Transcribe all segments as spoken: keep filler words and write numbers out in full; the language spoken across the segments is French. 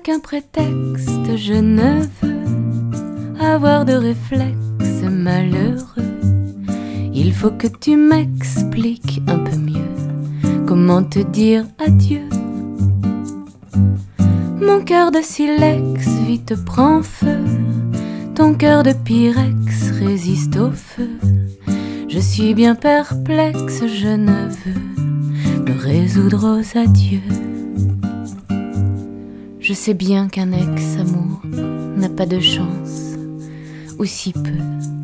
aucun prétexte, je ne veux avoir de réflexe malheureux. Il faut que tu m'expliques un peu mieux comment te dire adieu. Mon cœur de silex vite prend feu, ton cœur de pyrex résiste au feu. Je suis bien perplexe, je ne veux me résoudre aux adieux. Je sais bien qu'un ex-amour n'a pas de chance, ou si peu.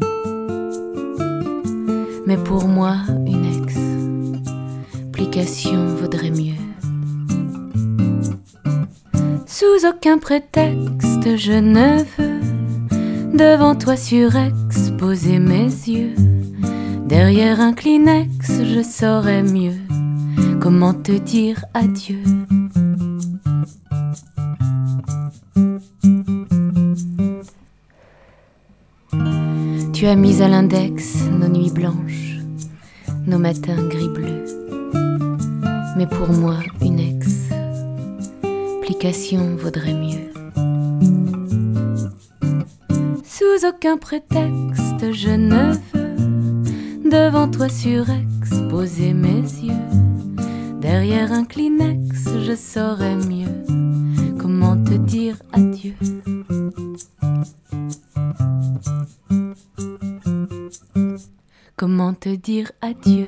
Mais pour moi, une explication vaudrait mieux. Sous aucun prétexte, je ne veux devant toi surexposer mes yeux. Derrière un Kleenex, je saurais mieux comment te dire adieu. Tu as mis à l'index nos nuits blanches, nos matins gris-bleus. Mais pour moi, une explication vaudrait mieux. Sous aucun prétexte, je ne veux devant toi surexposer mes yeux. Derrière un Kleenex, je saurais mieux comment te dire adieu. Comment te dire adieu?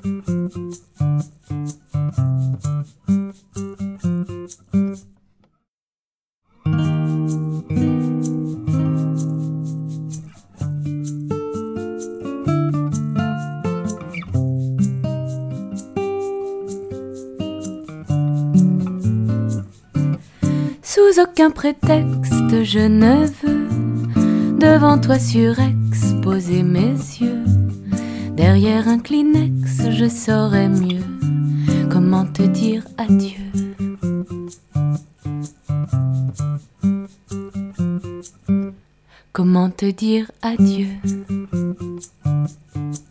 Sous aucun prétexte, je ne veux devant toi surexposer mes yeux. Derrière un Kleenex, je saurais mieux comment te dire adieu. Comment te dire adieu?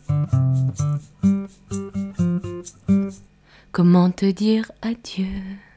Comment te dire adieu?